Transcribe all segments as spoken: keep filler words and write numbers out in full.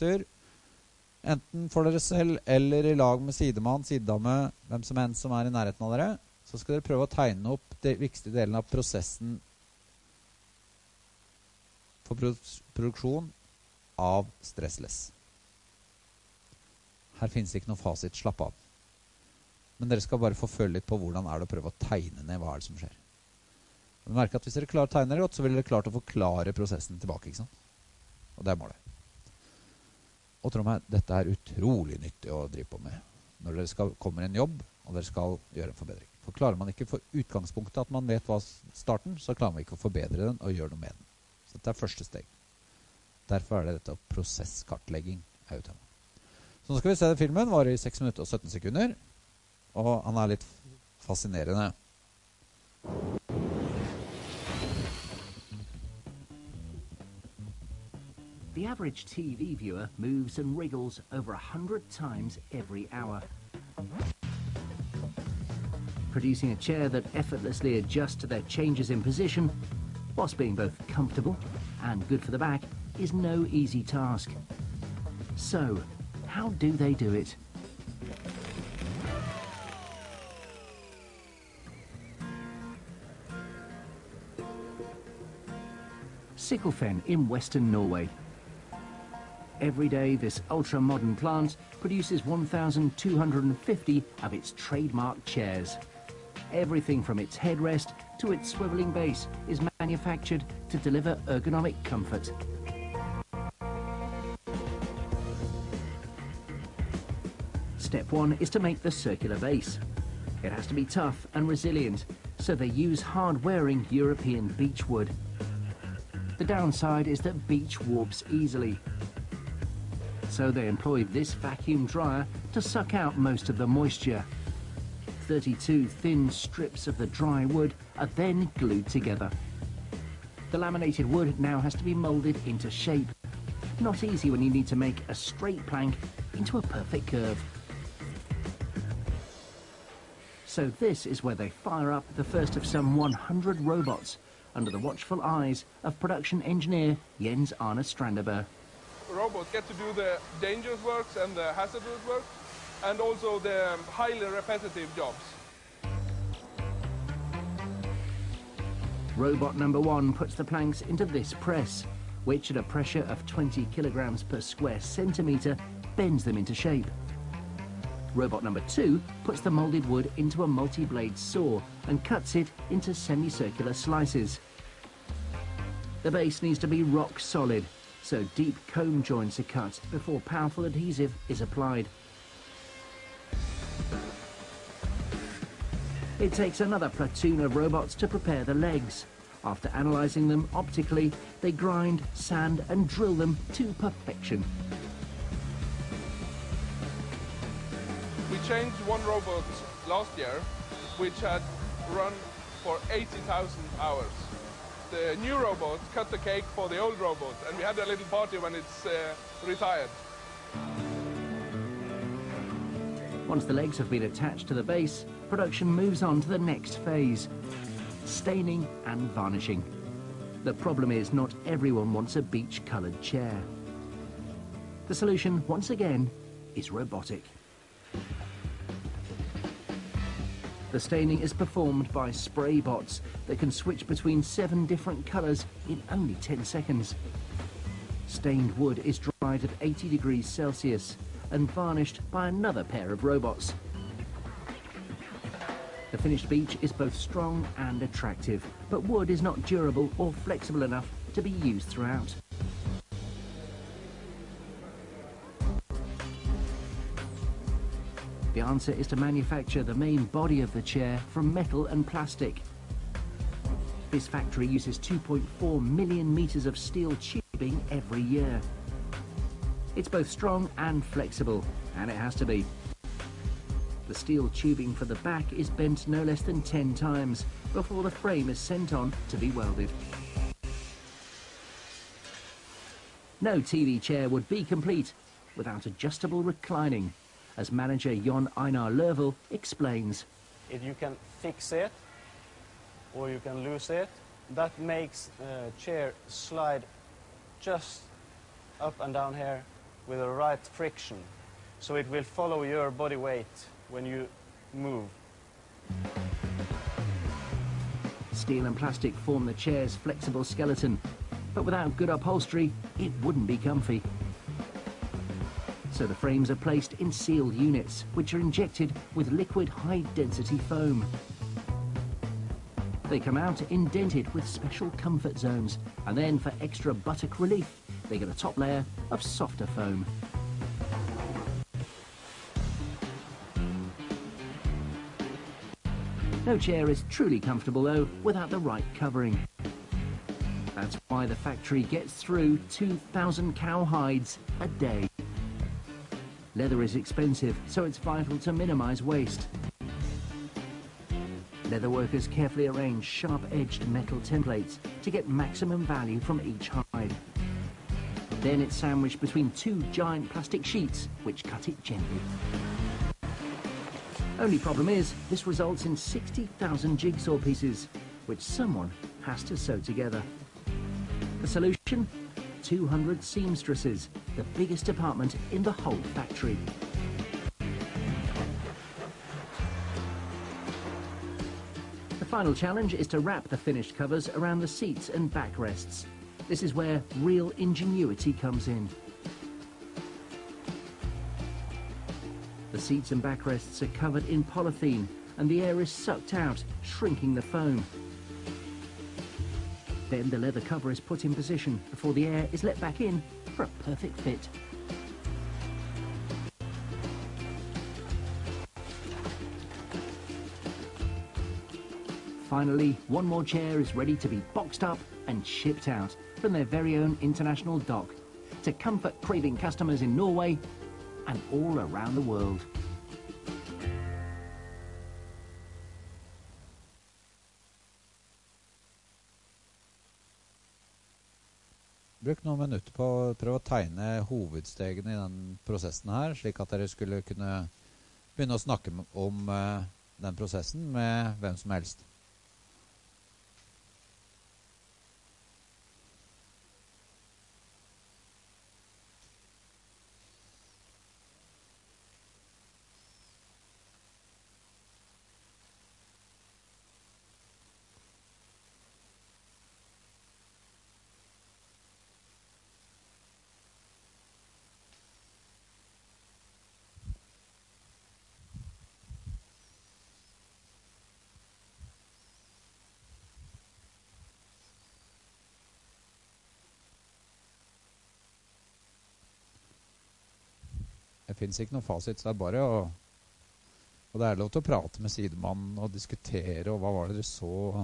minutter. Enten for dere selv, eller i lag med sidemann, sidedame, hvem som enn som er i nærheten av dere, så skal dere prøve å tegne opp de viktigste delene av prosessen for produ- produksjon av stressless. Her finnes ikke noe fasit, slapp av. Men dere skal bare få følge litt på hvordan er det å prøve å tegne ned hva er det som skjer. Men merk at hvis dere klarer å tegne det godt, så vil dere klart å forklare prosessen tilbake, ikke sant? Og det er målet. Og tro meg, dette er utrolig nyttig å drive på med når dere skal, kommer en jobb, og dere skal gjøre en forbedring. For klarer man ikke for utgangspunktet at man vet hva starten, så klarer man ikke å forbedre den og gjøre noe med den. Så dette er første steg. Derfor er det dette prosesskartlegging er jo tema. Så nå skal vi se filmen, varer i seks minutter og sytten sekunder, og han er litt fascinerende. The average T V viewer moves and wriggles over a hundred times every hour. Producing a chair that effortlessly adjusts to their changes in position, whilst being both comfortable and good for the back, is no easy task. So, how do they do it? Sicklefen in Western Norway. Every day, this ultra-modern plant produces one thousand two hundred fifty of its trademark chairs. Everything from its headrest to its swiveling base is manufactured to deliver ergonomic comfort. Step one is to make the circular base. It has to be tough and resilient, so they use hard-wearing European beech wood. The downside is that beech warps easily. So they employ this vacuum dryer to suck out most of the moisture. thirty-two thin strips of the dry wood are then glued together. The laminated wood now has to be moulded into shape. Not easy when you need to make a straight plank into a perfect curve. So this is where they fire up the first of some one hundred robots under the watchful eyes of production engineer Jens Arne Strandeberg. Robots get to do the dangerous works and the hazardous work, and also the highly repetitive jobs. Robot number one puts the planks into this press, which at a pressure of twenty kilograms per square centimetre bends them into shape. Robot number two puts the moulded wood into a multi-blade saw and cuts it into semicircular slices. The base needs to be rock solid, so deep comb joints are cut before powerful adhesive is applied. It takes another platoon of robots to prepare the legs. After analysing them optically, they grind, sand and drill them to perfection. We changed one robot last year, which had run for eighty thousand hours. The new robot cut the cake for the old robot, and we had a little party when it's uh, retired. Once the legs have been attached to the base, production moves on to the next phase, staining and varnishing. The problem is not everyone wants a beech-coloured chair. The solution, once again, is robotic. The staining is performed by spray bots that can switch between seven different colours in only ten seconds. Stained wood is dried at eighty degrees Celsius and varnished by another pair of robots. The finished beech is both strong and attractive, but wood is not durable or flexible enough to be used throughout. The answer is to manufacture the main body of the chair from metal and plastic. This factory uses two point four million metres of steel tubing every year. It's both strong and flexible, and it has to be. The steel tubing for the back is bent no less than ten times before the frame is sent on to be welded. No T V chair would be complete without adjustable reclining, as manager Jon Einar Løvel explains. If you can fix it, or you can lose it, that makes the chair slide just up and down here with the right friction, so it will follow your body weight when you move. Steel and plastic form the chair's flexible skeleton, but without good upholstery, it wouldn't be comfy. So the frames are placed in sealed units, which are injected with liquid high-density foam. They come out indented with special comfort zones, and then for extra buttock relief, they get a top layer of softer foam. No chair is truly comfortable, though, without the right covering. That's why the factory gets through two thousand cow hides a day. Leather is expensive, so it's vital to minimize waste. Leather workers carefully arrange sharp-edged metal templates to get maximum value from each hide. Then it's sandwiched between two giant plastic sheets, which cut it gently. Only problem is, this results in sixty thousand jigsaw pieces, which someone has to sew together. The solution? two hundred seamstresses, the biggest department in the whole factory. The final challenge is to wrap the finished covers around the seats and backrests. This is where real ingenuity comes in. The seats and backrests are covered in polythene, and the air is sucked out, shrinking the foam. Then the leather cover is put in position before the air is let back in for a perfect fit. Finally, one more chair is ready to be boxed up and shipped out from their very own international dock to comfort craving customers in Norway and all around the world. Bruk noen minutter på å prøve å tegne hovedstegene i den prosessen her, slik at dere skulle kunne begynne å snakke om uh, den prosessen med hvem som helst. Det finnes ikke noen fasit, så det er bare å... Og det er lov til å prate med sidemannen og diskutere, og hva var det dere så...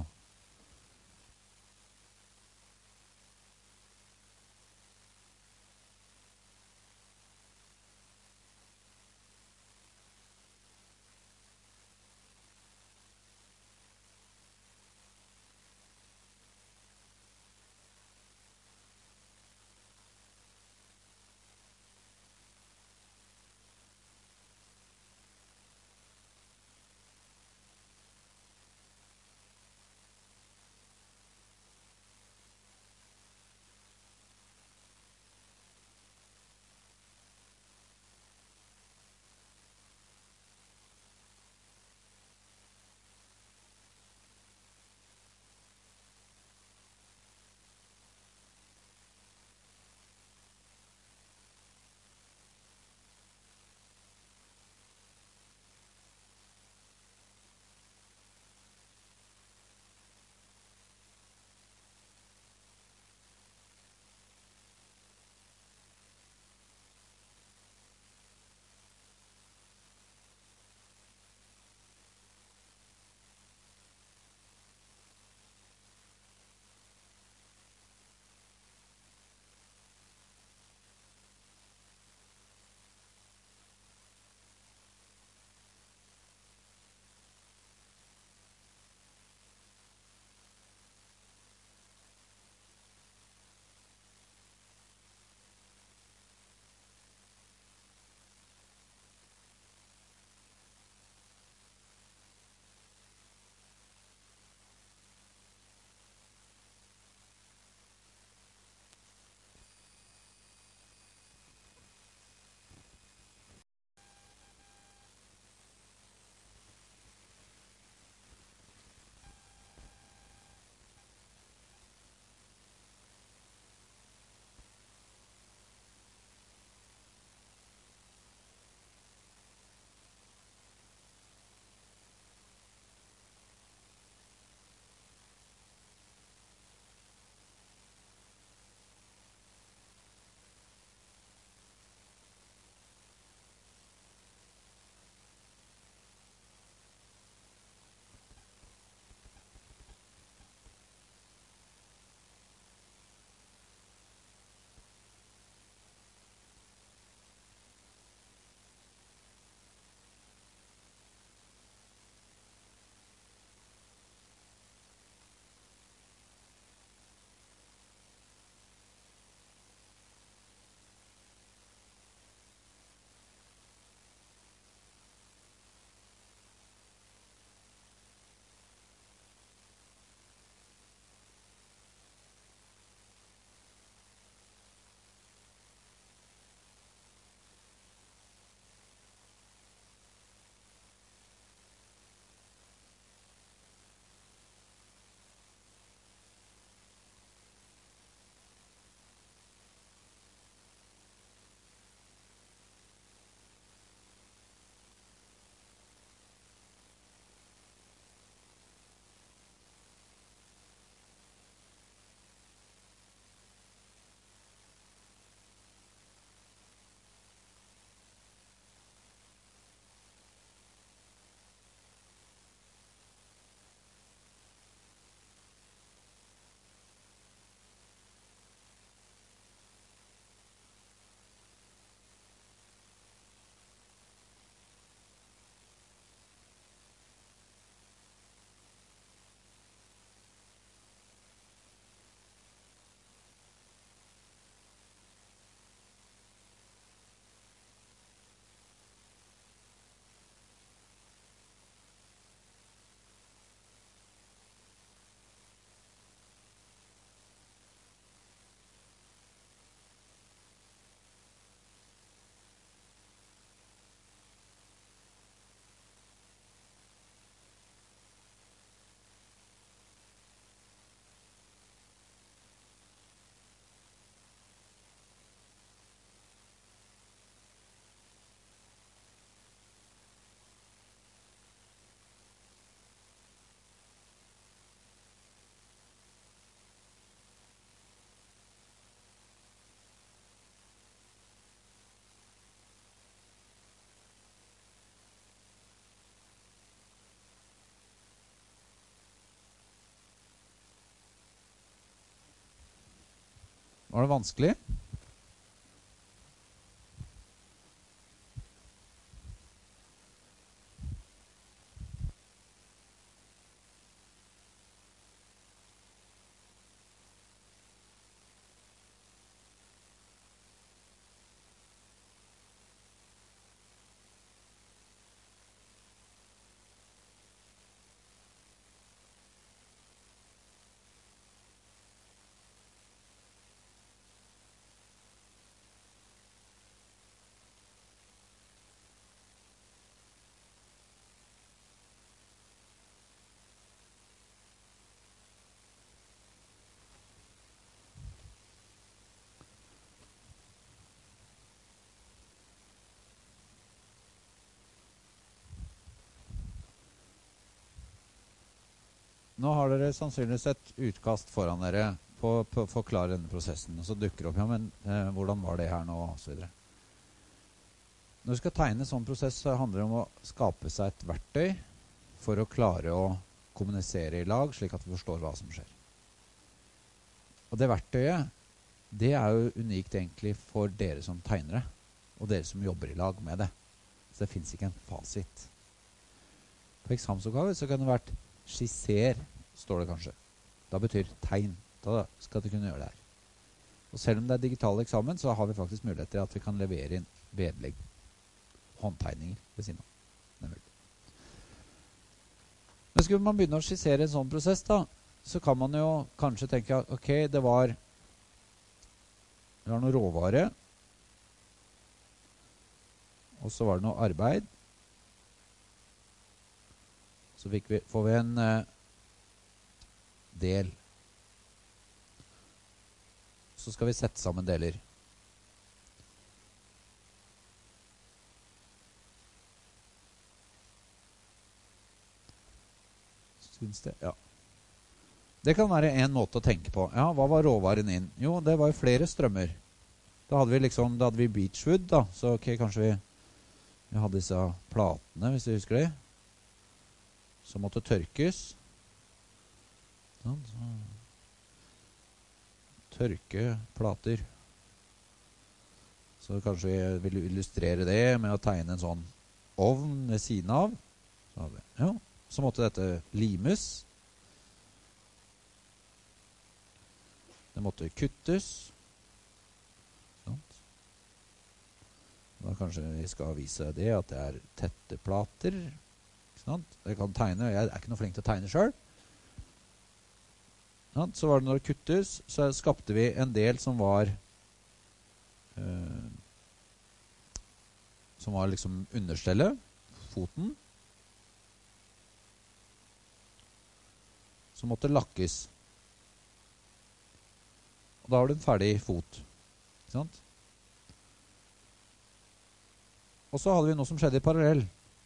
Var det vanskelig? Nå har dere sannsynligvis et utkast foran dere på å forklare denne prosessen, og så dukker det opp, ja, men eh, hvordan var det her nå, og så videre. Når du skal tegne en sånn prosess, så handler det om å skape seg et verktøy for å klare å kommunisere i lag, slik at vi forstår hva som skjer. Og det verktøyet, det er jo unikt egentlig for dere som tegnere, og dere som jobber i lag med det. Så det finnes ikke en fasit. På eksamensoppgave så kan det vært skisser, står det kanskje. Da betyr tegn. Da skal du kunne gjøre det her. Og selv om det er digital eksamen, så har vi faktisk mulighet til at vi kan levere inn vedlegg, håndtegninger ved siden av. Det er mulig. Men skulle man begynne å skissere en sånn prosess da, så kan man jo kanskje tenke at ok, det var, det var noe råvare, og så var det noe arbeid. Så fikk vi, får vi en eh, del. Så skal vi sette sammen deler. Syns det, ja. Det kan være en måte å tenke på. Ja, hva var råvaren inn? Jo, det var jo flere strømmer. Da hadde vi liksom, da hadde vi beechwood da, så ok, kanskje vi, vi hadde disse platene, hvis du husker det. Så måtte tørkes. Sånn, så. Tørke plater. Så kanskje vi vil illustrere det med å tegne en sånn ovn ved siden av. Så, hadde vi. Ja. Så måtte dette limes. Det måtte kuttes. Sånn. Da kanskje vi skal vise det at det er tette plater. Jeg kan tegne, jeg er ikke noe flink til å tegne selv. Så var det når det kuttes, så skapte vi en del som var eh, som var liksom understellet, foten. Som måtte lakkes. Og da har du en ferdig fot. Ikke sant? Og så hadde vi noe som skjedde i parallell.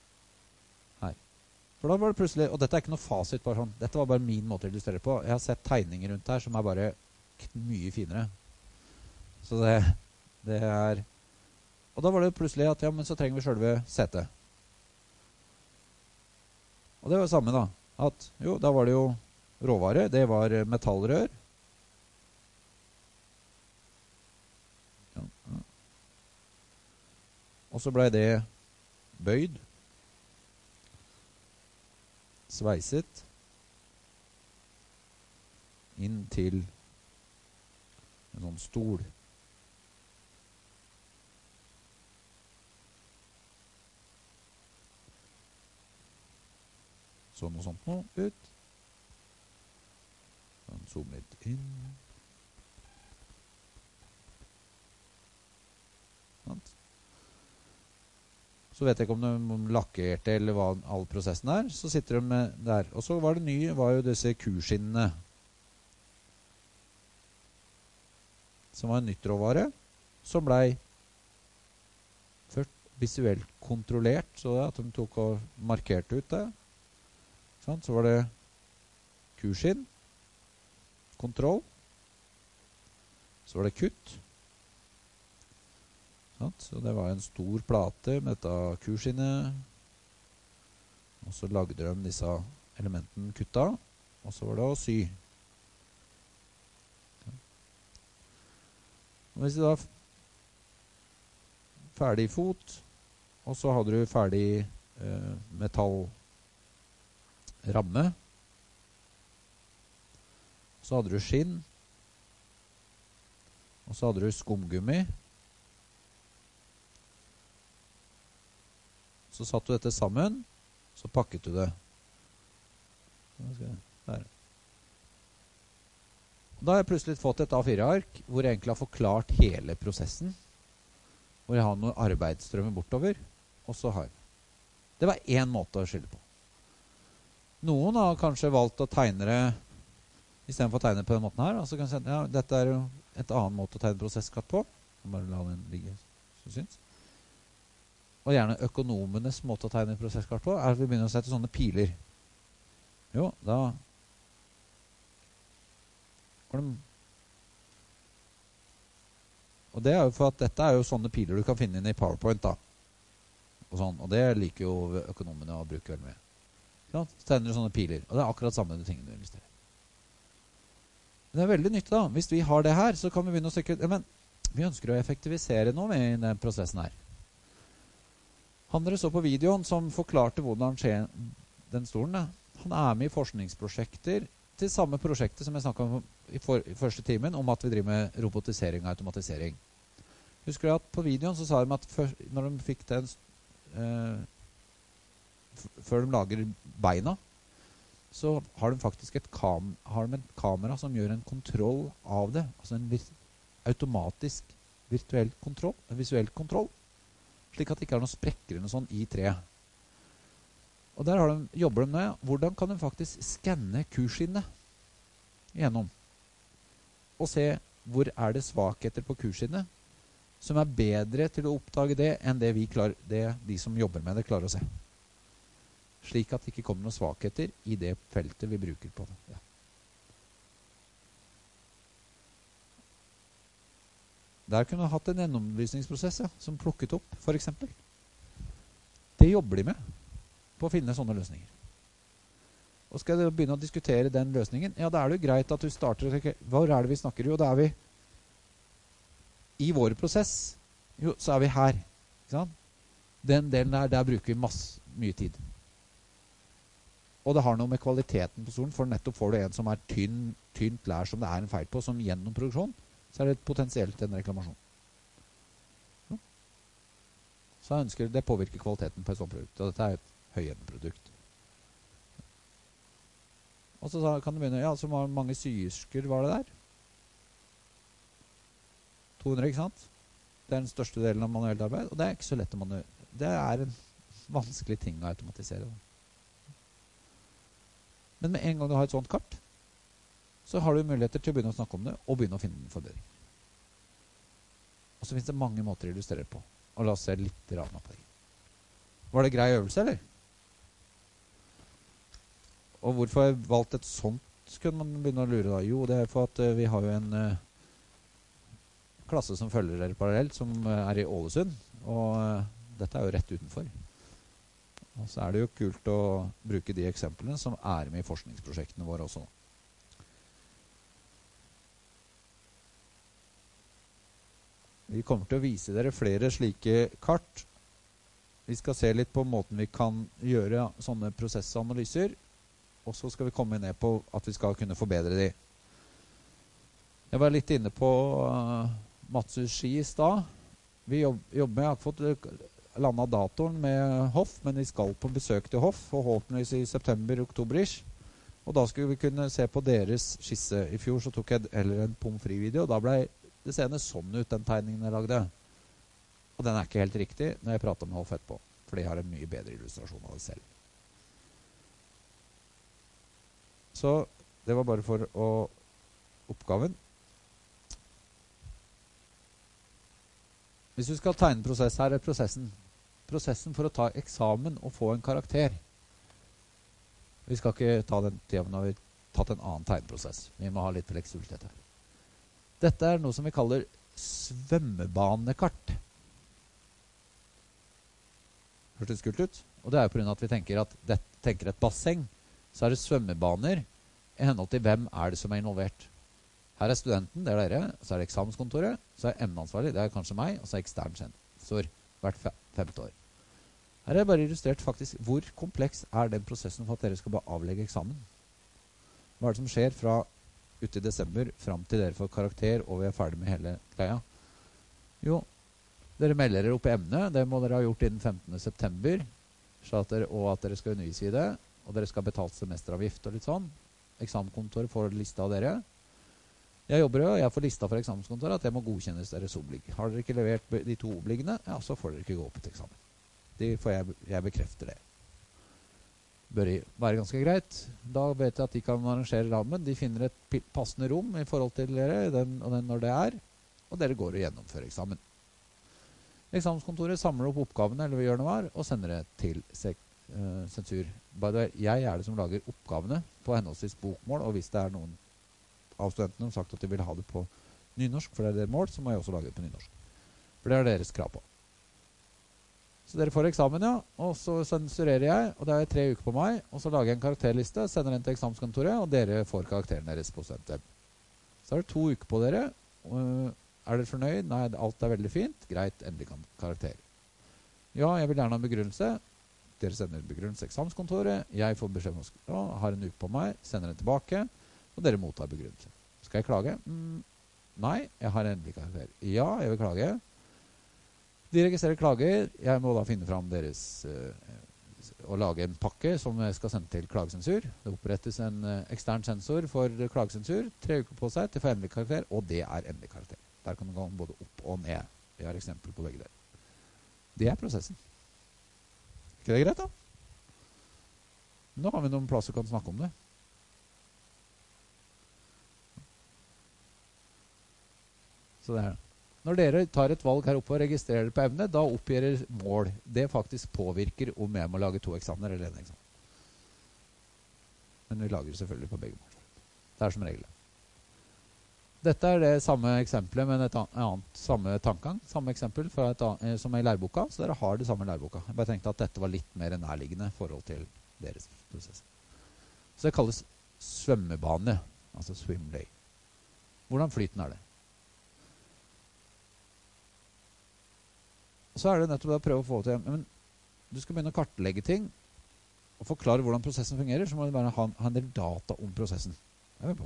For da var det plutselig, og dette er ikke noe fasit, bare sånn, dette var bare min måte å illustrere på. Jeg har sett tegninger rundt her som er bare mye finere. Så det, det er, og da var det plutselig at, ja, men så trenger vi selve setet. Og det var det samme da, at jo, da var det jo råvare, det var metallrør. Ja, ja. Og så ble det bøyd. Sveiset inn til en sånn stol. Så noe sånt nå ut. Sånn, zoom litt inn. Sant? Så vet jeg ikke om de lakkerte eller hva all prosessen er. Så sitter de med der. Og så var det nye, var jo disse kurskinnene. Som var en nytt råvare. Som ble først visuelt kontrollert. Så at de tok og markerte ut det. Sånn, så var det kurskinn. Kontroll. Så var det kutt. Så det var en stor plate med dette kurskinnet. Og så lagde de disse elementene kutta. Og så var det å sy. Og hvis du da ferdig fot, og så hadde du ferdig eh, metallramme, så hadde du skinn, og så hadde du skumgummi, så satt du dette sammen, så pakket du det. Der. Da har jeg plutselig fått et A fire ark hvor jeg egentlig har forklart hele prosessen, hvor jeg har noen arbeidsstrømmer bortover, og så har jeg. Det var en måte å skille på. Noen har kanskje valgt å tegne det, i stedet for å tegne på den måten her, så kan jeg si, ja, dette er jo et annet måte å tegne prosesskart på. Bare la den ligge, så syns. Og gjerne økonomenes måte å tegne prosesskart på, er at vi begynner å sette sånne piler. Jo, da og det er jo for at dette er jo sånne piler du kan finne inn i PowerPoint da. Og, sånn, og det liker jo økonomene å bruke veldig mye. Ja, så tegner du sånne piler, og det er akkurat samme tingene du investerer. Men det er veldig nyttig da. Hvis vi har det her, så kan vi begynne å søke, ja, men vi ønsker å effektivisere noe med den prosessen her. Han dere så på videoen som forklarte hvordan skjer den stolen da. Han er med i forskningsprosjekter til samme prosjektet som jeg snakket om i, for, i første timen, om at vi driver med robotisering og automatisering. Husker du at på videoen så sa de at før, når de fikk den eh, før de lager beina, så har de faktisk et, kam, har de et kamera som gjør en kontroll av det, altså en vir automatisk virtuell kontroll, en visuell kontroll, slik at det ikke er noen sprekker eller noe sånn i treet. Og der har de, jobber de med hvordan kan de faktisk skanne kursskinnet gjennom og se hvor er det svakheter på kursskinnet som er bedre til å oppdage det enn det, vi klar, det de som jobber med det klarer å se. Slik at det ikke kommer noen svakheter i det feltet vi bruker på det. Ja. Der kunne vi hatt en gjennomlysningsprosess ja, som plukket opp, for eksempel. Det jobber de med, på å finne sånne løsninger. Og skal du begynne å diskutere den løsningen, ja, da er det greit at du starter og tenker, hva er det vi snakker? Jo, da er vi i vår prosess, jo, så er vi her. Ikke sant? Den delen der, der bruker vi masse, mye tid. Og det har noe med kvaliteten på stolen, for nettopp får du en som er tynn, tynt lær som det er en feil på, som gjennom produksjon, så er det potensielt en reklamasjon. Ja. Så jeg ønsker det påvirker kvaliteten på et sånt produkt, og dette er et høyendprodukt. Og så kan du begynne, ja, så mange syersker var det der. to hundre, ikke sant? Det er den største delen av manuelt arbeid, og det er ikke så lett å manuelt. Det er en vanskelig ting å automatisere. Men med en gang du har et sånt kart, så har du muligheter til å begynne å snakke om det, og begynne å finne en forbedring. Og så finnes det mange måter å illustrere på. Og la oss se litt rana på det. Var det grei øvelse, eller? Og hvorfor har jeg valgt et sånt, kunne man begynne å lure da? Jo, det er for at uh, vi har jo en uh, klasse som følger dere parallelt, som uh, er i Ålesund, og uh, dette er jo rett utenfor. Og så er det jo kult å bruke de eksemplene som er med i forskningsprosjektene våre også. Vi kommer til å vise dere flere slike kart. Vi skal se litt på måten vi kan gjøre sånne prosessanalyser, og så skal vi komme ned på at vi skal kunne forbedre de. Jeg var litt inne på uh, Matsushi i stad. Vi jobb, jobber med, jeg har ikke fått landet datoren med Hoff, men vi skal på besøk til Hoff, forhåpentligvis i september-oktober-ish. Og da skulle vi kunne se på deres skisse. I fjor så tok jeg heller en pommes frites-video, og da ble det seende sånn ut, den tegningen jeg lagde. Og den er ikke helt riktig når jeg prater med Hoff etterpå, for de har en mye bedre illustrasjon av det selv. Så det var bare for å oppgaven. Hvis du skal tegne prosess, her er prosessen. Prosessen for å ta eksamen og få en karakter. Vi skal ikke ta den tiden når vi har tatt en annen tegneprosess. Vi må ha litt fleksibilitet her. Dette er noe som vi kaller svømmebanekart. Hørtes kult ut? Og det er jo på grunn av at vi tenker at det, tenker et basseng, så er det svømmebaner i henhold til hvem er det som er involvert. Her er studenten, det er dere, så er det eksamenskontoret, så er emneansvarlig, det er kanskje meg, og så er ekstern sensor hvert femte år. Her er det bare illustrert faktisk hvor kompleks er den prosessen for at dere skal bare avlegge eksamen. Hva er det som skjer fra ut i desember frem til dere får karakter og vi er ferdig med hele greia? Jo, dere melder dere opp i emnet, det må dere ha gjort innen femtende september, så at dere, og at dere skal undervise i det, og dere skal ha betalt semesteravgift og litt sånn. Eksamenskontoret får lista av dere. Jeg jobber jo, og jeg får lista for eksamenskontoret at jeg må godkjennes deres oblig. Har dere ikke levert de to obliggene, ja, så får dere ikke gå opp til eksamen. De får jeg, jeg bekrefter det. Bør være ganske greit. Da vet jeg at de kan arrangere rammen. De finner et passende rom i forhold til dere, den, og den når det er, og dere går og gjennomfører eksamen. Eksamenskontoret samler opp oppgavene, eller gjør noe her, og sender det til sek, uh, sensur. By the way, jeg er det som lager oppgavene på henholdsvis bokmål, og hvis det er noen av studentene har sagt at de vil ha det på nynorsk, for det er deres mål, så må jeg også lage det på nynorsk. For det er deres krav på. Så dere får eksamen, ja, og så sensurerer jeg, og det er tre uker på meg, og så lager jeg en karakterliste, sender den til eksamenskontoret, og dere får karakteren deres på studenten. Så er det to uker på dere. Er dere fornøyd? Nei, alt er veldig fint. Greit, endelig kan karakter. Ja, jeg vil gjerne ha en begrunnelse. Dere sender en begrunnelse til eksamenskontoret. Jeg får beskjed om å ja, har en uke på meg, sender den tilbake, og dere mottar begrunnelse. Skal jeg klage? Mm, nei, jeg har endelig karakter. Ja, jeg vil klage. De registrerer klager. Jeg må da finne fram deres uh, og lage en pakke som jeg skal sende til klagesensur. Det opprettes en uh, ekstern sensor for klagesensur. Tre uker på seg til å få endelig karakter, og det er endelig karakter. Der kan du gå både opp og ned. Vi har eksempel på begge der. Det er prosessen. Ikke det greit da? Nå har vi noen plasser som kan snakke om det. Så det er. Når dere tar et valg her oppe og registrerer på evne, da oppgir dere mål. Det faktisk påvirker om jeg må lage to eksamener eller en eksamen. Men vi lager selvfølgelig på begge mål. Det er som regel. Dette er det samme eksempelet, men et annet samme tankegang. Samme eksempel fra et annet, som er i læreboka, så dere har det samme i læreboka. Jeg bare tenkte at dette var litt mer nærliggende i forhold til deres prosess. Så det kalles svømmebane, altså swim lay. Hvordan flyten er det? Så er det nettopp å prøve å få til, men du skal begynne å kartlegge ting og forklare hvordan prosessen fungerer, så må du bare ha, ha en del data om prosessen. Det er vi på.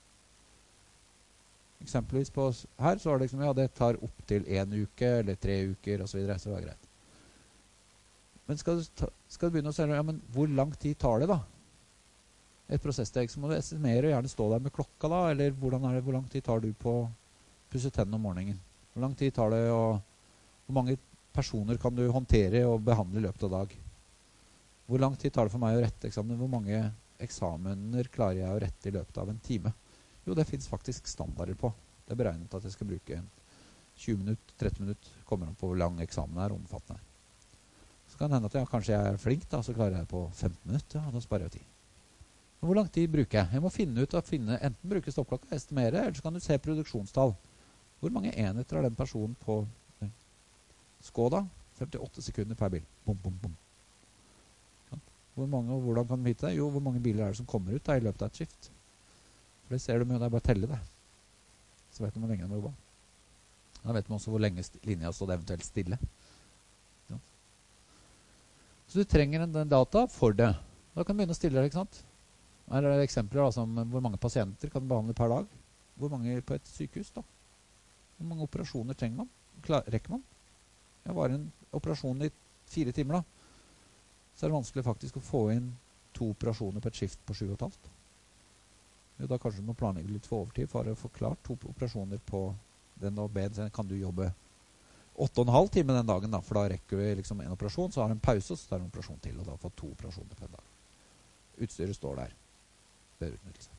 Eksempelvis på her, så er det liksom, ja, det tar opp til en uke, eller tre uker, og så videre, så det er greit. Men skal du, ta, skal du begynne å se, ja, men hvor lang tid tar det da? Et prosesssteg, så må du estimere og gjerne stå der med klokka da, eller hvordan er det, hvor lang tid tar du på å pusse tennene om morgenen? Hvor lang tid tar det å, hvor mange personer kan du håndtere og behandle i løpet av dag? Hvor lang tid tar det for meg å rette eksamen? Hvor mange eksamener klarer jeg å rette i løpet av en time? Jo, det finnes faktisk standarder på. Det er beregnet at jeg skal bruke tjue minutter, tretti minutter, kommer an på hvor lang eksamen er, omfattende er. Så kan det hende at jeg, kanskje jeg er flink da, så klarer jeg på femten minutter, ja, da sparer jeg tid. Men hvor lang tid bruker jeg? Jeg må finne ut at finne, enten bruke stoppklokka, estimere, eller så kan du se produksjonstall. Hvor mange enheter har den personen på Skoda? femtiåtte sekunder per bil. Bom, bom, bom. Ja. Hvor mange, og hvordan kan du vite det? Jo, hvor mange biler er det som kommer ut da, i løpet av et skift? For det ser du med, det er bare å telle det. Så vet du hvor lenge de har jobbet. Da vet man også hvor lenge linja stod eventuelt stille. Ja. Så du trenger en, en data for det. Da kan du begynne å stille det, ikke sant? Her er det eksempler da, som hvor mange pasienter kan du behandle per dag. Hvor mange på et sykehus da? Hvor mange operasjoner trenger man? Klar, rekker man? Det var en operasjon i fire timer da. Så er det vanskelig faktisk å få inn to operasjoner på et skift på sju og et halvt. Jo, da kanskje du må planlegge litt for overtid for å få klart to operasjoner på den og ben, så kan du jobbe åtte og en halv time den dagen da, for da rekker vi liksom en operasjon, så har du en pause, og så tar du en operasjon til, og da får du to operasjoner på en dag. Utstyret står der. Det er utnyttelse.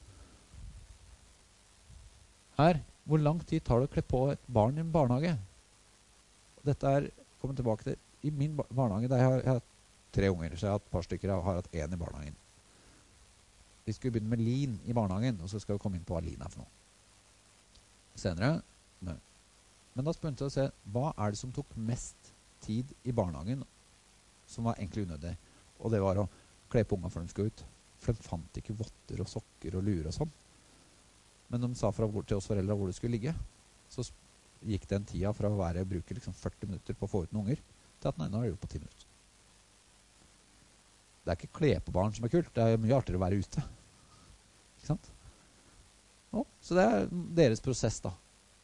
Her, hvor lang tid tar det å kle på et barn i en barnehage? Dette er, kommer tilbake til, i min barnehage, der jeg har, jeg har tre unger, så jeg har hatt et par stykker, jeg har hatt en i barnehagen. Vi skulle begynne med Lean i barnehagen, og så skal vi komme inn på hva Lean er for noe. Senere, men, men da begynte jeg å se, hva er det som tok mest tid i barnehagen, som var egentlig unødig? Og det var å kle på unga før de skulle ut. For de fant ikke votter og sokker og lurer og sånn. Men de sa fra hvor, til oss foreldre hvor det skulle ligge. Så gikk den tida fra å være bruke liksom førti minutter på å få ut noen unger, til at nei, nå er det gjort på ti minutter. Det er ikke kle på barn som er kult, det er mye artigere å være ute. Ikke sant? Nå, så det er deres prosess da.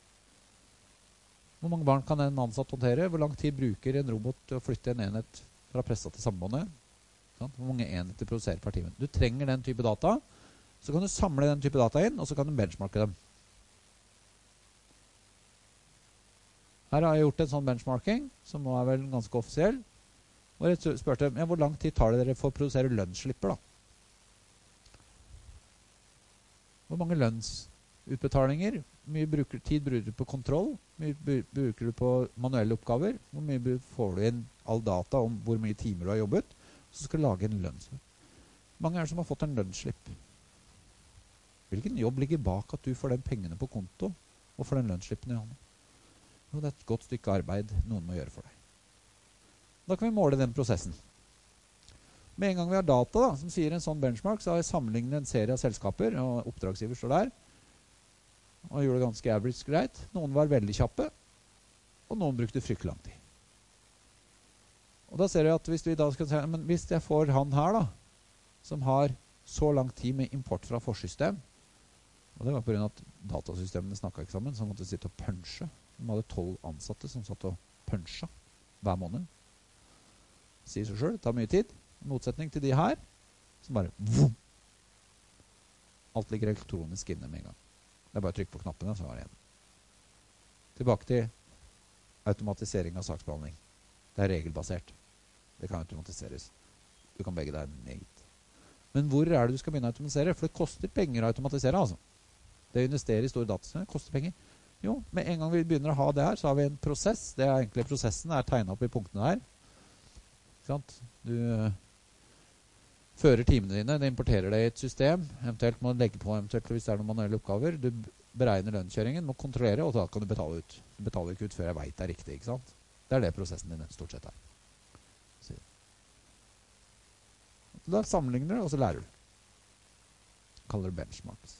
Hvor mange barn kan en ansatt håndtere? Hvor lang tid bruker en robot til å flytte en enhet fra pressa til sambåndet? Hvor mange enheter produserer per time? Du trenger den type data, så kan du samle den type data inn, og så kan du benchmarke dem. Her har jeg gjort en sånn benchmarking, som nå er vel ganske offisiell. Og jeg spurte, ja, hvor lang tid tar det dere for å produsere lønnsslipper da? Hvor mange lønnsutbetalinger? Hvor mye bruker, tid bruker du på kontroll? Hvor mye bruker du på manuelle oppgaver? Hvor mye får du inn all data om hvor mye timer du har jobbet? Så skal du lage en lønnsslipp. Hvor mange er det som har fått en lønnsslipp? Hvilken jobb ligger bak at du får den pengene på konto og får den lønnsslippen i hånden? Jo, det er et godt stykke arbeid noen må gjøre for deg. Da kan vi måle den prosessen. Med en gang vi har data da, som sier en sånn benchmark, så har jeg sammenlignet en serie av selskaper, og oppdragsgiver står der, og gjorde det ganske average greit. Noen var veldig kjappe, og noen brukte fryktelig lang tid. Og da ser jeg at hvis vi da skal si, men hvis jeg får han her da, som har så lang tid med import fra forsystem, og det var på grunn av at datasystemene snakket ikke sammen, så måtte de sitte og punche. De hadde tolv ansatte som satt og punsja hver måned. Sier seg selv, det tar mye tid. I motsetning til de her, som bare vroom. Alt ligger elektronisk inne med en gang. Det er bare å trykke på knappene, så var det igjen. Tilbake til automatisering av saksbehandling. Det er regelbasert. Det kan automatiseres. Du kan begge deg meget. Men hvor er det du skal begynne å automatisere? For det koster penger å automatisere, altså. Det å investere i store datasystemer koster penger. Jo, med en gang vi begynner å ha det her, så har vi en prosess. Det er egentlig prosessen, det er tegnet opp i punktene her. Ikke sant? Du uh, fører timene dine, det importerer det i et system, eventuelt må du legge på, eventuelt hvis det er noen manuelle oppgaver. Du beregner lønnskjøringen, må kontrollere, og da kan du betale ut. Du betaler ikke ut før jeg vet det er riktig, ikke sant? Det er det prosessen din stort sett er. Så. Da sammenligner du, og så lærer du. Kaller det benchmarks.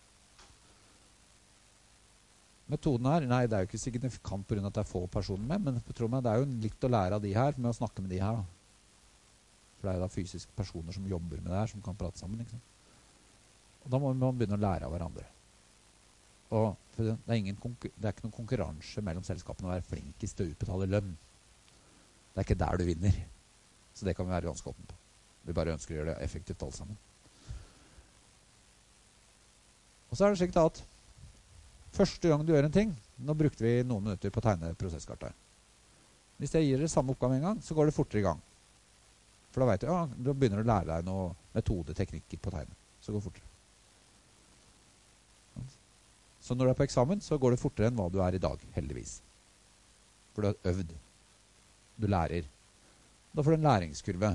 Metoden her, nei, det er jo ikke signifikant på grunn av at det er få personer med, men tro meg, det er jo litt å lære av de her, med å snakke med de her. Da. For det er jo da fysiske personer som jobber med det her, som kan prate sammen. Ikke sant? Og da må man begynne å lære av hverandre. Og det er, ingen det er ikke noen konkurranse mellom selskapene å være flinkest til å utbetale lønn. Det er ikke der du vinner. Så det kan vi være ganske åpne på. Vi bare ønsker å gjøre det effektivt alle sammen. Og så er det slik da at første gang du gjør en ting, nå brukte vi noen minutter på å tegne prosesskartet. Hvis jeg gir dere samme oppgave en gang, så går det fortere i gang. For da vet du, ja, du begynner å lære deg noen metodeteknikker på tegnet. Så går det fortere. Så når du er på eksamen, så går det fortere enn hva du er i dag, heldigvis. For du har øvd. Du lærer. Da får du en læringskurve.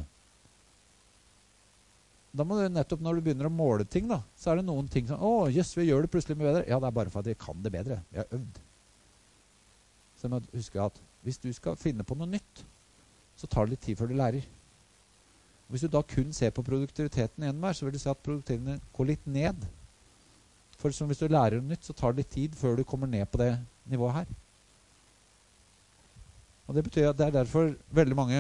Da må du nettopp, når du begynner å måle ting da, så er det noen ting som, åh, jøss, vi gjør det plutselig mye bedre. Ja, det er bare for at jeg kan det bedre. Jeg har øvd. Så jeg må huske at hvis du skal finne på noe nytt, så tar det litt tid før du lærer. Hvis du da kun ser på produktiviteten igjen mer, så vil du se at produktiviteten går litt ned. For som hvis du lærer noe nytt, så tar det litt tid før du kommer ned på det nivået her. Og det betyr at det er derfor veldig mange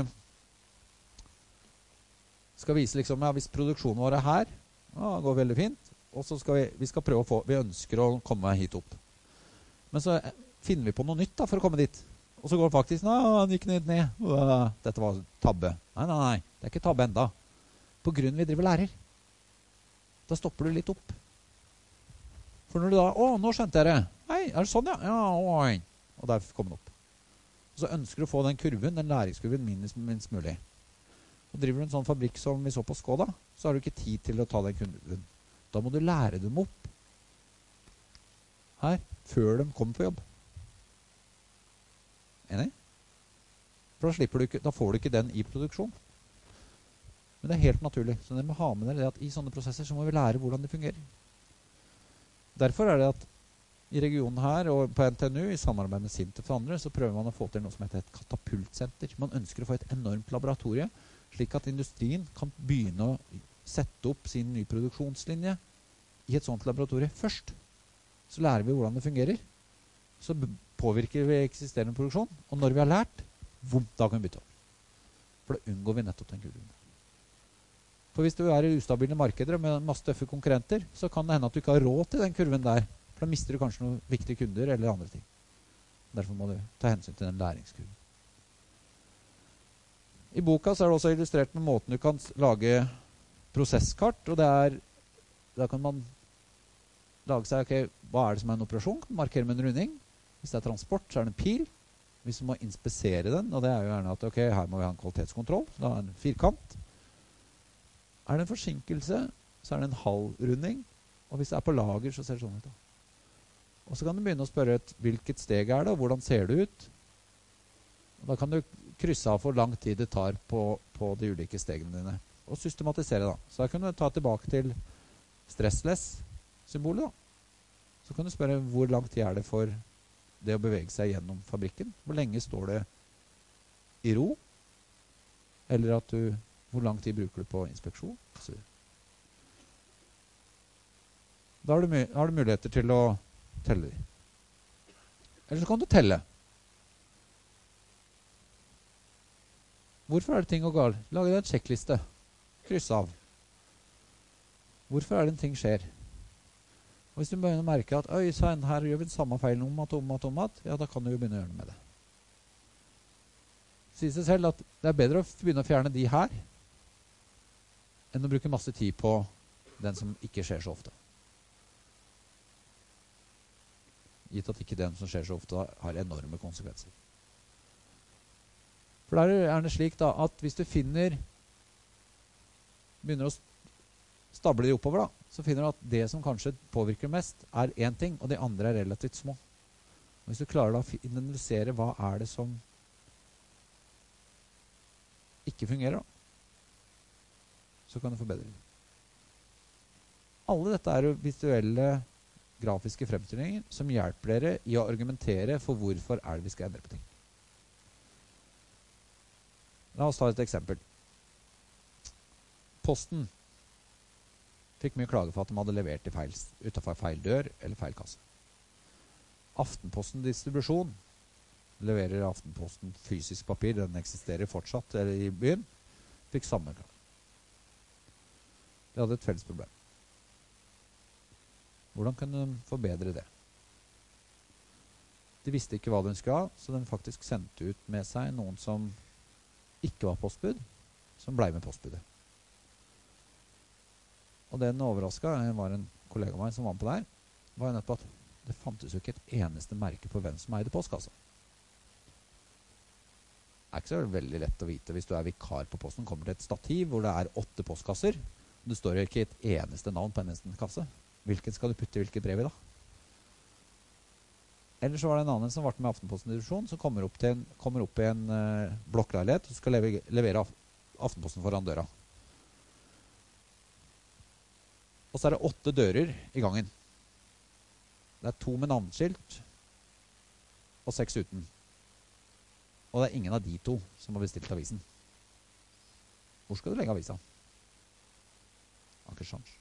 skal vise liksom, ja, hvis produksjonen vår er her, ja, det går veldig fint, og så skal vi, vi skal prøve å få, vi ønsker å komme hit opp. Men så finner vi på noe nytt da, for å komme dit. Og så går det faktisk, nei, han gikk ned, ned. Uh, dette var tabbe. Nei, nei, nei, det er ikke tabbe enda. På grunn vi driver lærer. Da stopper du litt opp. For når du da, å, nå skjønte jeg det. Hei, er det sånn, ja? Ja, oi. Og der kom den opp. Og så ønsker du å få den kurven, den læringskurven, minst, minst mulig. Og driver du en sånn fabrikk som vi så på Skoda, så har du ikke tid til å ta den kurven. Da må du lære dem opp her, før de kommer på jobb. Enig? For da, slipper du ikke, da får du ikke den i produksjon. Men det er helt naturlig. Så dere må ha med dere at i sånne prosesser så må vi lære hvordan det fungerer. Derfor er det at i regionen her og på N T N U, i samarbeid med SINTEF og andre, så prøver man å få til noe som heter et katapultsenter. Man ønsker å få et enormt laboratorie, slik at industrien kan begynne å sette opp sin nye produksjonslinje i et sånt laboratorie først. så lærer vi hvordan det fungerer. Så påvirker vi eksisterende produksjon. Og når vi har lært, vom, da kan vi bytte over. For da unngår vi nettopp den kurven. For hvis du er i ustabile markeder med masse tøffe konkurrenter, så kan det hende at du ikke har råd til den kurven der. For da mister du kanskje noen viktige kunder eller andre ting. Derfor må du ta hensyn til den læringskurven. I boka så er det også illustrert med måten du kan lage prosesskart, og det er, da kan man lage seg, ok, hva er det som er en operasjon? Kan markere med en runding. Hvis det er transport, så er det en pil. Hvis du må inspisere den, og det er jo gjerne at, ok, her må vi ha en kvalitetskontroll, så da er det en firkant. Er det en forsinkelse, så er det en halv runding, og hvis det er på lager, så ser det sånn ut da. Og så kan du begynne å spørre et, hvilket steg er det, og hvordan ser det ut? Og da kan du krysse av for lang tid det tar på, på de ulike stegene dine. Og systematisere da. Så da kan du ta tilbake til stressless-symbolet da. Så kan du spørre hvor lang tid er det for det å bevege seg gjennom fabrikken. Hvor lenge står det i ro? Eller at du, hvor lang tid bruker du på inspeksjon? Så. Da har du, har du muligheter til å telle de. Eller så kan du telle. Hvorfor er det ting å galt? Lage deg en sjekkliste. Kryss av. Hvorfor er det en ting skjer? Og hvis du begynner å merke at «Øy, Svein, her gjør vi den samme feilen om at, om at, om at», ja, da kan du jo begynne å gjøre noe med det. Sier seg selv at det er bedre å begynne å fjerne de her enn å bruke masse tid på den som ikke skjer så ofte. Gitt at ikke den som skjer så ofte har enorme konsekvenser. For der er det slik da, at hvis du finner, begynner å stable de oppover da, så finner du at det som kanskje påvirker mest er en ting, og de andre er relativt små. Og hvis du klarer da å identifisere hva er det som ikke fungerer da, så kan du forbedre det. Alle dette er jo visuelle grafiske fremstillinger som hjelper dere i å argumentere for hvorfor er det vi skal endre på ting. La oss ta et eksempel. Posten fikk mye klage for at de hadde levert i feil, utenfor feil dør eller feil kasse. Aftenposten distribusjon leverer Aftenposten fysisk papir, den eksisterer fortsatt eller i byen, fikk samme klage. De hadde et felles problem. Hvordan kunne de forbedre det? De visste ikke hva de skulle ha, så de faktisk sendte ut med seg noen som ikke var postbud, som ble med postbudet. Og det den overrasket, det var en kollega av meg som var med på der, var jo nettopp at det fantes jo ikke et eneste merke på hvem som eide postkassa. Det er ikke så veldig lett å vite hvis du er vikar på posten, kommer til et stativ hvor det er åtte postkasser, og det står jo ikke et eneste navn på en eneste kasse. Hvilken skal du putte hvilket brev i da? Eller så var det en annen som var med Aftenposten divisjon, som kommer opp, til en, kommer opp i en uh, blokkleilighet og skal levere, levere af, Aftenposten foran døra. Og så er det åtte dører i gangen. Det er to med navnskilt og seks uten. Og det er ingen av de to som har bestilt avisen. Hvor skal du legge avisa? Har ikke sjans.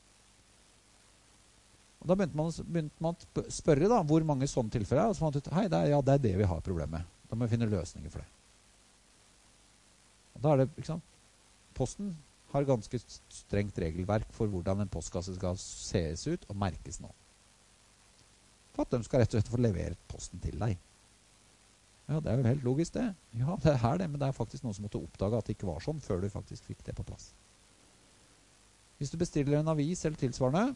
Og da begynte man, begynte man å spørre da, hvor mange sånne tilfeller er, og så fant man ut, hei, det er, ja, det er det vi har problem med. Da må vi finne løsninger for det. Og da er det, ikke sant, Posten har ganske strengt regelverk for hvordan en postkasse skal ses ut og merkes nå. For at de skal rett og slett få levere posten til deg. Ja, det er jo helt logisk det. Ja, det er her det, men det er faktisk noen som måtte oppdage at det ikke var sånn, før du faktisk fikk det på plass. Hvis du bestiller en avis eller tilsvarende,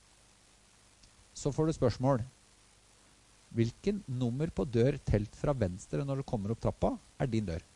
så får du spørsmål. Hvilken nummer på dør telt fra venstre når du kommer opp trappa, er din dør?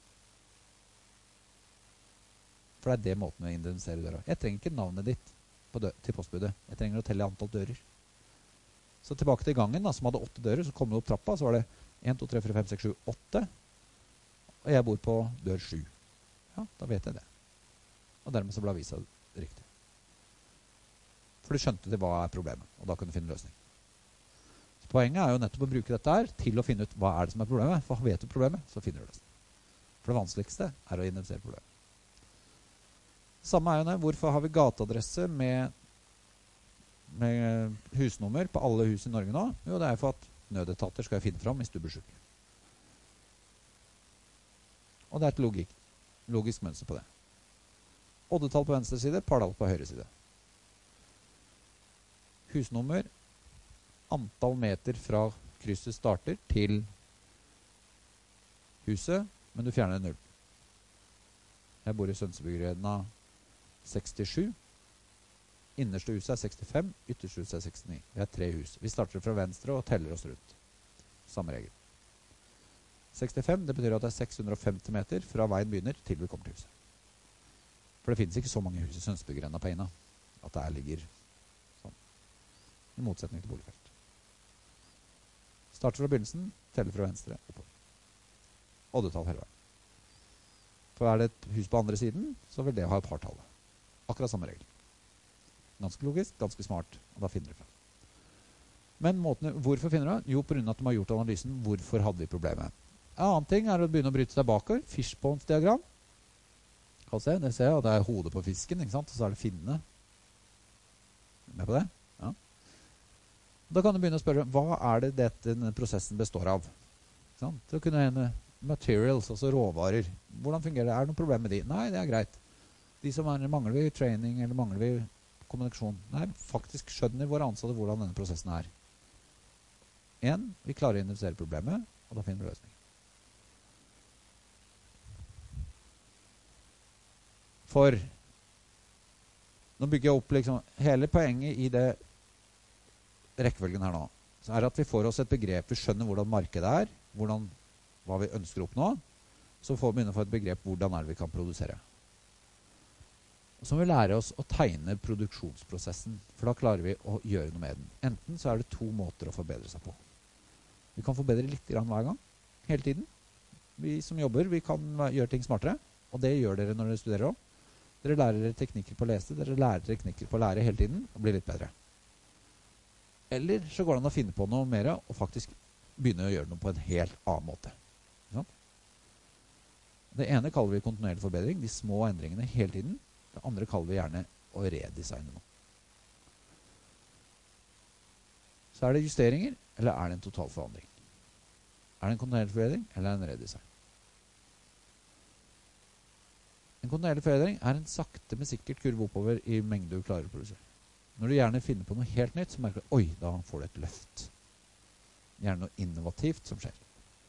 For det er det måten å identifisere døra. Jeg trenger ikke navnet ditt på dør, til postbudet. Jeg trenger å telle antall dører. Så tilbake til gangen, da, som hadde åtte dører, så kom du opp trappa, så var det en, to, tre, fire, fem, seks, sju, åtte. Og jeg bor på dør sju. Ja, da vet jeg det. Og dermed så ble avisa riktig. For du skjønte det hva er problemet, og da kan du finne løsning. Så poenget er jo nettopp å bruke dette her til å finne ut hva er det som er problemet. For vet du problemet, så finner du løsning. For det vanskeligste er å identifisere problemet. Samme er jo det, hvorfor har vi gateadresse med med husnummer på alle hus i Norge nå? Jo, det er for at nødetater skal finne fram hvis du blir syk. Og det er et logik, logisk mønster på det. Oddetall på venstre side, pardall på høyre side. Husnummer, antall meter fra krysset starter til huset, men du fjerner null. Jeg bor i Sønsebygrena sekstisju. Innerste huset er sekstifem, ytterste huset er sekstini. Det er tre hus. Vi starter fra venstre og teller oss rundt. Samme regel. sekstifem, det betyr at det er seks hundre og femti meter fra veien begynner til vi kommer til huset. For det finnes ikke så mange hus i Sønsebygrena på Eina at det ligger sånn. I motsetning til boligfelt. Starter fra begynnelsen, teller fra venstre oppover. Oddetall hele veien. For er det et hus på andre siden, så vil det ha et partallet. Akkurat samme regel. Ganske logisk, ganske smart, og da finner du frem. Men måten, hvorfor finner du det? Jo, på grunn av at de har gjort analysen, hvorfor hadde vi problemet? En annen ting er å begynne å bryte seg bakover. Fishbones-diagram. Kan du se, det ser jeg, og det er hodet på fisken, ikke sant? Og så er det finnene. Med på det? Ja. Da kan du begynne å spørre, hva er det dette, denne prosessen består av? Ikke sant? Det kunne hende materials, altså råvarer. Hvordan fungerer det? Er det noe problem med de? Nei, det er greit. De som er, mangler vi training, eller mangler vi kommunikasjon? Nei, faktisk skjønner våre ansatte hvordan denne prosessen er. En, vi klarer å identifisere problemet, og da finner vi løsning. For nå bygger jeg opp liksom hele poenget i det rekkefølgen her nå. Så er det at vi får oss et begrep, vi skjønner hvordan markedet er, hvordan, hva vi ønsker å oppnå, så får vi begynne å få et begrep hvordan er det vi kan produsere. Og så må vi lære oss å tegne produksjonsprosessen, for da klarer vi å gjøre noe med den. Enten så er det to måter å forbedre seg på. Vi kan forbedre litt grann hver gang, hele tiden. Vi som jobber, vi kan gjøre ting smartere, og det gjør dere når dere studerer også. Dere lærer teknikker på å lese, dere lærer teknikker på å lære hele tiden, og blir litt bedre. Eller så går det an å finne på noe mer, og faktisk begynne å gjøre noe på en helt annen måte. Ja? Det ene kaller vi kontinuerlig forbedring, de små endringene hele tiden. Det andre kaller vi gjerne å redesigne noe. Så er det justeringer, eller er det en total forandring? Er det en kontinuerlig forbedring, eller er det en redesign? En kontinuerlig forbedring er en sakte, men sikkert kurve oppover i mengde du klarer å produsere. Når du gjerne finner på noe helt nytt, så merker du, oi, da får du et løft. Gjerne noe innovativt som skjer.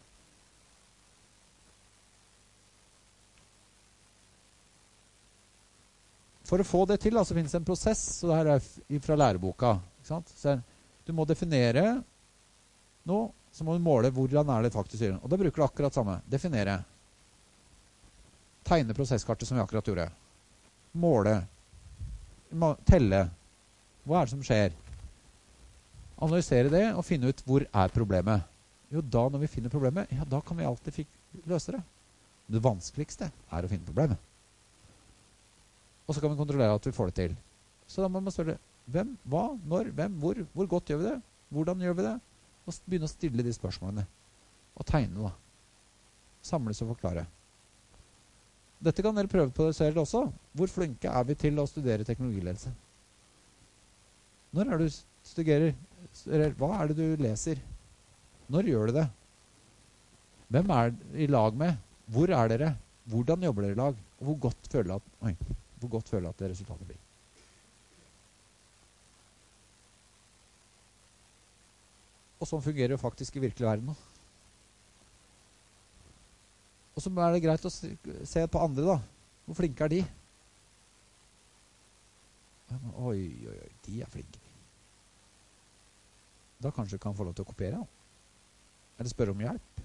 For å få det til, så finnes det en prosess, og det her er fra læreboka. Ikke sant? Så du må definere noe, så må du måle hvordan er det faktisk gjør. Og da bruker du akkurat samme. Definere. Tegne prosesskartet som vi akkurat gjorde. Måle. Telle. Hva er det som skjer? Analysere det og finne ut hvor er problemet. Jo, da når vi finner problemet, ja, da kan vi alltid løse det. Det vanskeligste er å finne problemet. Og så kan vi kontrollere at vi får det til. Så da må man spørre, hvem, hva, når, hvem, hvor, hvor godt gjør vi det? Hvordan gjør vi det? Og begynne å stille de spørsmålene. Og tegne da. Samles og forklare. Dette kan dere prøve på dere også. Hvor flinke er vi til å studere teknologiledelse? Når er du studerer? Hva er det du leser? Når gjør du det? Hvem er i lag med? Hvor er dere? Hvordan jobber dere i lag? Og hvor godt føler at, oi, hvor godt føler at det resultatet blir? Og sånn fungerer jo faktisk i virkelig verden nå. Og så er det greit å se på andre da. Hvor flinke er de? Oi, oi, oi, de er flinke. Da kanskje du kan få lov til å kopiere da. Eller spørre om hjelp.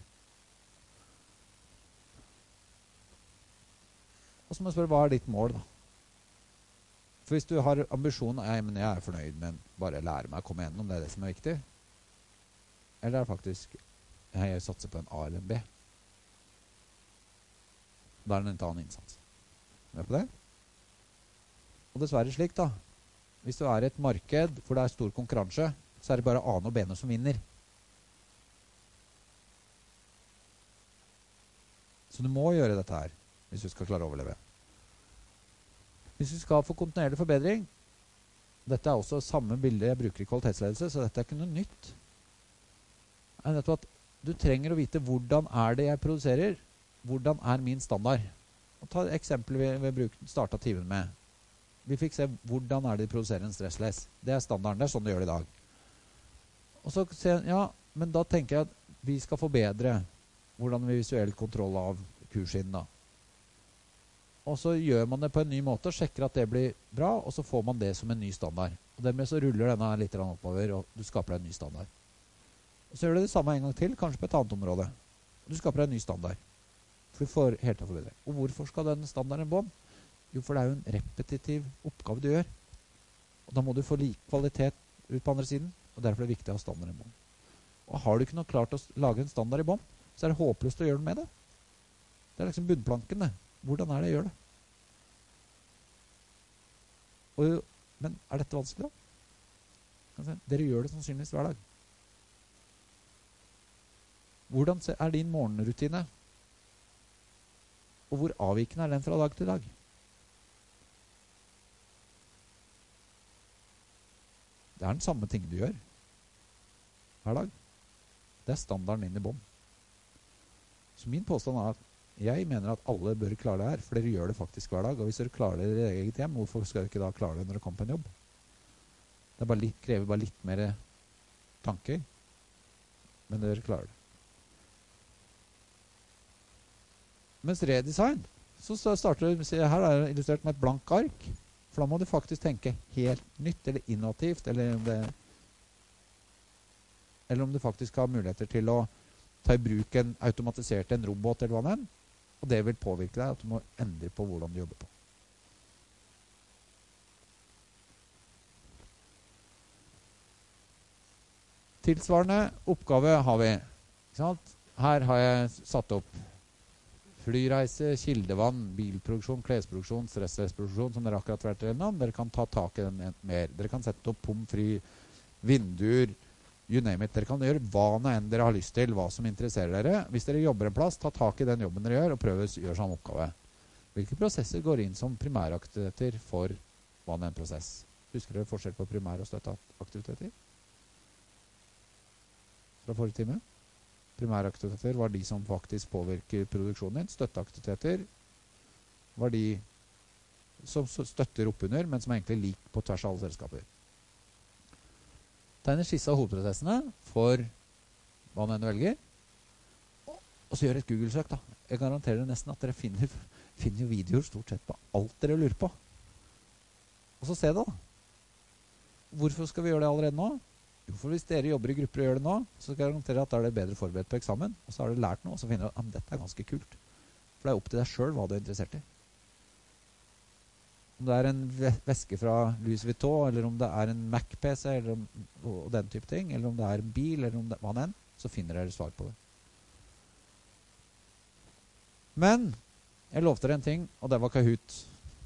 Og så må du spørre, hva er ditt mål da? For hvis du har ambisjonen, nei, men jeg er fornøyd med bare lære meg å komme gjennom, det er det som er viktig. Eller er det faktisk, jeg satser på en A eller en B. Da er det en annen innsats. Er du på det? Og dessverre slik da, hvis du er i et marked hvor det er stor konkurranse, så er det bare A og B som vinner. Så du må gjøre dette her, hvis du skal klare å overleve. Hvis du skal få kontinuerlig forbedring, dette er også samme bilde jeg bruker i kvalitetsledelse, så dette er ikke noe nytt. Det er nettopp at du trenger å vite hvordan er det jeg produserer, hvordan er min standard. Og ta et eksempel vi, vi startet timen med. Vi fikk se hvordan er det de produserer en stressless. Det er standarden, det er sånn de gjør det i dag. Og så sier jeg, ja, men da tenker jeg at vi skal forbedre hvordan vi visuell kontroll av kursen da. Og så gjør man det på en ny måte og sjekker at det blir bra, og så får man det som en ny standard. Og dermed så ruller denne litt oppover, og du skaper deg en ny standard. Og så gjør du det samme en gang til, kanskje på et annet område. Du skaper deg en ny standard. For du får helt til å forbedre. Og hvorfor skal denne standarden bånd? Jo, for det er jo en repetitiv oppgave du gjør. Og da må du få lik kvalitet ut på andre siden, og derfor er det viktig å ha standard i bånd. Og har du ikke noe klart å lage en standard i bånd, så er det håpløst å gjøre noe med det. Det er liksom bunnplanken det. Hvordan er det jeg gjør det? Og, men er dette vanskelig da? Dere gjør det sannsynligvis hver dag. Hvordan er din morgenrutine? Og hvor avvikende er den fra dag til dag? Det er den samme ting du gjør hver dag. Det er standarden inn i bånd. Så min påstand er at jeg mener at alle bør klare det her, for dere gjør det faktisk hver dag. Og hvis dere klarer det i deres eget hjem, hvorfor skal dere ikke da klare det når dere kommer på en jobb? Det bare litt, krever bare litt mer tanker, men dere klarer det. Mens redesign, så starter du, her er det illustrert med et blank ark, for da må du faktisk tenke helt nytt eller innovativt, eller om det, eller om du faktisk har muligheter til å ta i bruk en automatisert en robot eller hva det er, og det vil påvirke deg at du må endre på hvordan du jobber på. Tilsvarende oppgave har vi. Ikke sant? Her har jeg satt opp flyreise, kildevann, bilproduksjon, klesproduksjon, stresslessproduksjon, som dere akkurat vært gjennom. Dere kan ta tak i den mer. Dere kan sette opp pommes frites, vinduer, you name it. Dere kan gjøre hva enn dere har lyst til, hva som interesserer dere. Hvis dere jobber en plass, ta tak i den jobben dere gjør, og prøv å gjøre samme oppgave. Hvilke prosesser går inn som primæraktiviteter for hva enn en prosess? Husker dere forskjell på primær- og støtteaktiviteter? Fra forrige time? Primæraktiviteter var de som faktisk påvirker produksjonen din. Støtteaktiviteter var de som støtter oppunder, men som er egentlig lik på tvers av alle selskaper. Tegner skisse av hovedprosessene for hva man enn velger. Og så gjør et Google-søk da. Jeg garanterer nesten at dere finner, finner jo videoer stort sett på alt dere lurer på. Og så se det da. Hvorfor skal vi gjøre det allerede nå? Jo, for hvis dere jobber i grupper og gjør det nå, så skal jeg garantere at da er det bedre forberedt på eksamen, og så har dere lært noe, og så finner dere at dette er ganske kult. For det er opp til deg selv hva du er interessert i. Om det er en veske fra Louis Vuitton, eller om det er en Mac-P C, eller om, og den type ting, eller om det er en bil, eller om det er hva enn, så finner dere svar på det. Men jeg lovte dere en ting, og det var Kahoot.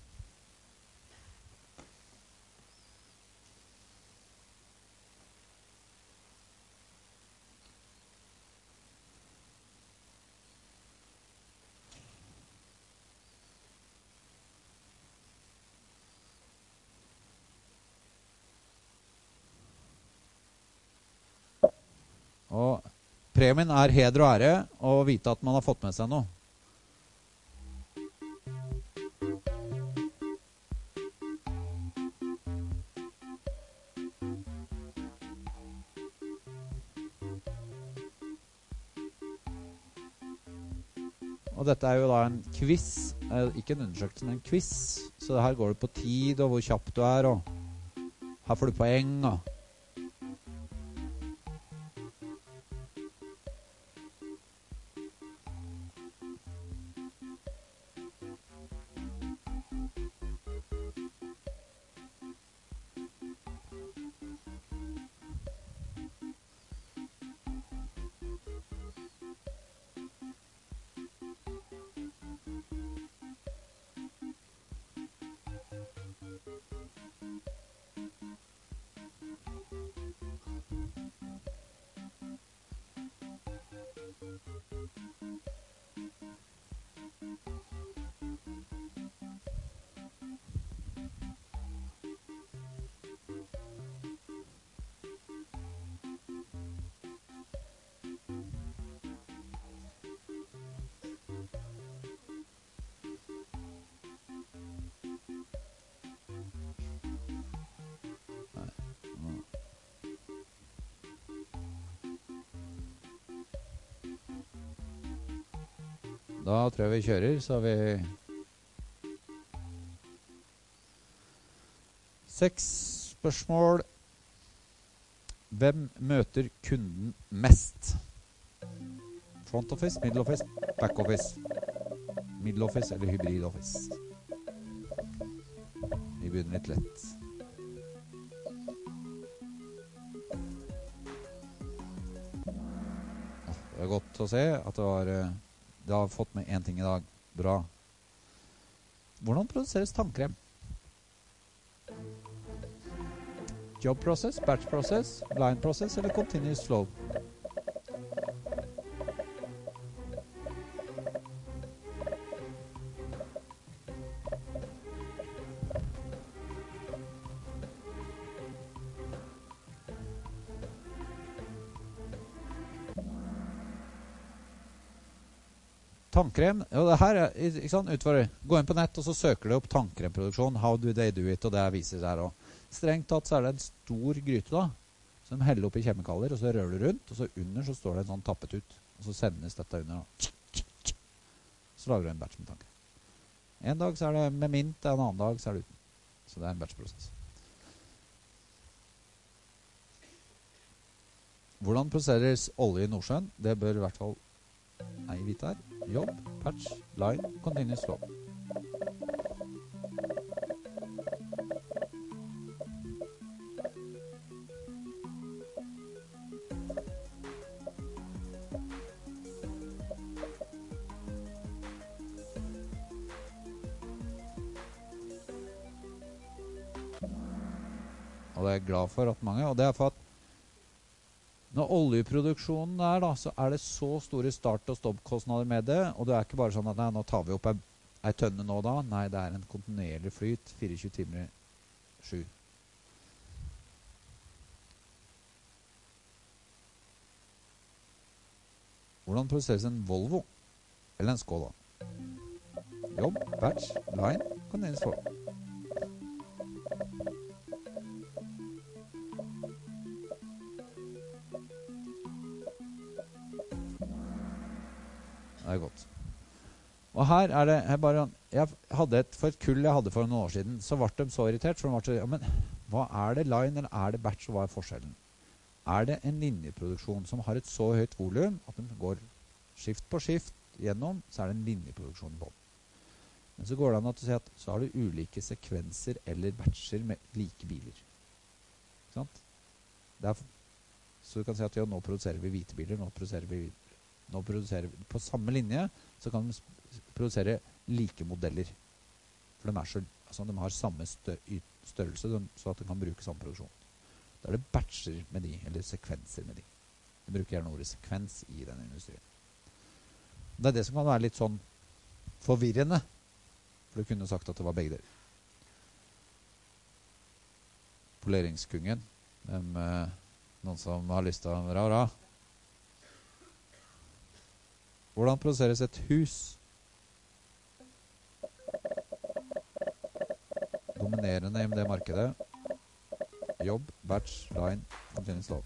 Og premien er heder og ære, og vite at man har fått med seg noe. Og dette er jo da en quiz, ikke en undersøkelse, men en quiz. Så her går det på tid, og hvor kjapp du er, og her får du poeng, og Da tror jeg vi kjører, så har vi seks spørsmål. Hvem møter kunden mest? Front office, middle office, back office. Middle office eller hybrid office. Vi begynner litt lett. Det er godt å se at det var det har fått med en ting i dag. Bra. Hvordan produseres tannkrem? Job process, batch process, line process eller continuous flow? Tannkrem, og det her er, ikke sant, utfordrer. Gå inn på nett, og så søker du opp tannkremproduksjon. How do they do it? Og det viser seg her også. Strengt tatt så er det en stor gryte da, som heller opp i kjemikalier, og så rører du rundt, og så under så står det en sånn tappet ut. Og så sendes dette under da. Så lager du en batch med tannkrem. En dag så er det med mint, en annen dag så er det uten. Så det er en batchprosess. Hvordan produseres olje i Nordsjøen? Det bør i hvert fall Nei, vite her. Jobb, patch, line, continuous flow. Og det er jeg glad for at mange, og det er for at når oljeproduksjonen er da, så er det så store start- og stoppkostnader med det, og det er ikke bare sånn at nei, nå tar vi opp ei, ei tønne nå da, nei, det er en kontinuerlig flyt, tjuefire timer i sju. Hvordan produseres en Volvo? Eller en Skoda? Jobb, batch, line, continuous flow. Det er godt. Og her er det, jeg, bare, jeg hadde et, for et kull jeg hadde for noen år siden, så ble de så irritert, for de ble så, ja, men hva er det line, eller er det batch, og hva er forskjellen? Er det en linjeproduksjon som har et så høyt volum, at de går skift på skift gjennom, så er det en linjeproduksjon i bånd. Men så går det an å si at så har du ulike sekvenser eller batcher med like biler. Ikke sant? Derfor, så du kan si at ja, nå produserer vi hvite biler, nå produserer vi Nå produserer vi på samme linje, så kan de produsere like modeller. For de, er så, altså de har samme størrelse, så at de kan bruke samme produksjon. Da er det batcher med de, eller sekvenser med de. De bruker gjerne ordet sekvens i denne industrien. Det er det som kan være litt sånn forvirrende, for du kunne sagt at det var begge deler. Poleringskungen, hvem, noen som har lyst til å være bra. Hvordan produseres et hus? Dominerende i det markedet. Jobb, batch, line, continuous flow.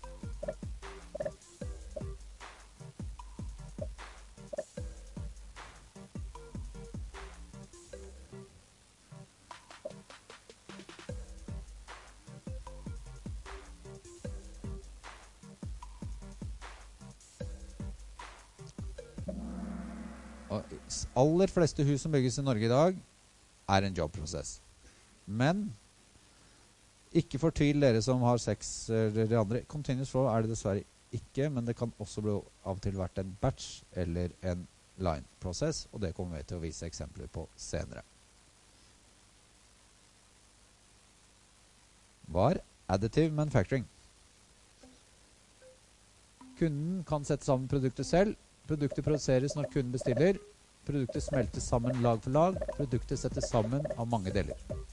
Aller fleste hus som bygges i Norge i dag er en jobbprosess. Men ikke fortvil dere som har sex eller de andre. Continuous flow er det dessverre ikke, men det kan også bli av og til vært en batch eller en line-prosess, og det kommer vi til å vise eksempler på senere. Hva er additive manufacturing? Kunden kan sette sammen produktet selv. Produktet produseres når kunden bestiller. Produktet smeltes sammen lag for lag. Produktet settes sammen av mange deler.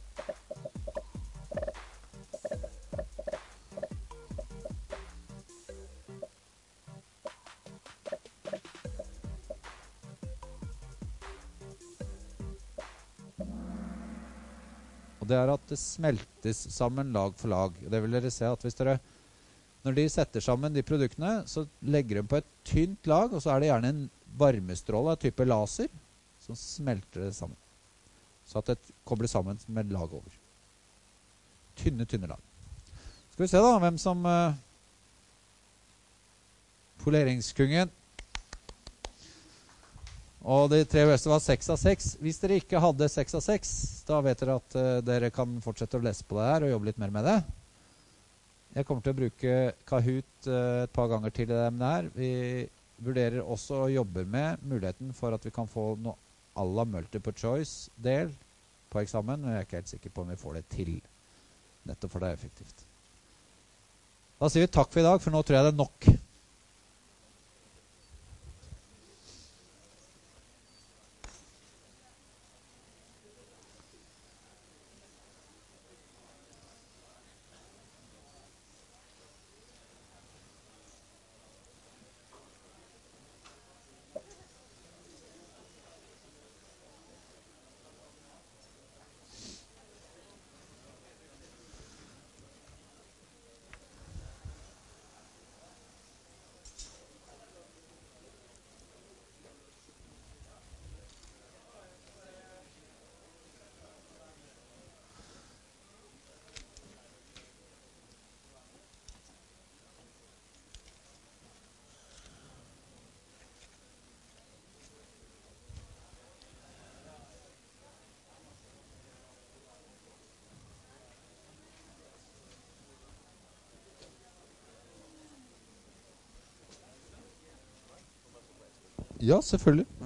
Og det er at det smeltes sammen lag for lag. Det vil dere se at hvis dere, når de setter sammen de produktene, så legger de på et tynt lag, og så er det gjerne en varmestråle av type laser som smelter det sammen. Så at det kobler sammen med lag over. Tynne, tynne lag. Skal vi se da hvem som uh, poleringskungen. Og de tre beste var seks av seks. Hvis dere ikke hadde seks av seks, da vet dere at uh, dere kan fortsette å lese på det her og jobbe litt mer med det. Jeg kommer til å bruke Kahoot uh, et par ganger til det der. Vi vurderer også å jobbe med muligheten for at vi kan få noe à la multiple choice-del på eksamen, men jeg er ikke helt sikker på om vi får det til. Nettopp for det er effektivt. Da sier vi takk for i dag, for nå tror jeg det er nok. Ja, selvfølgelig.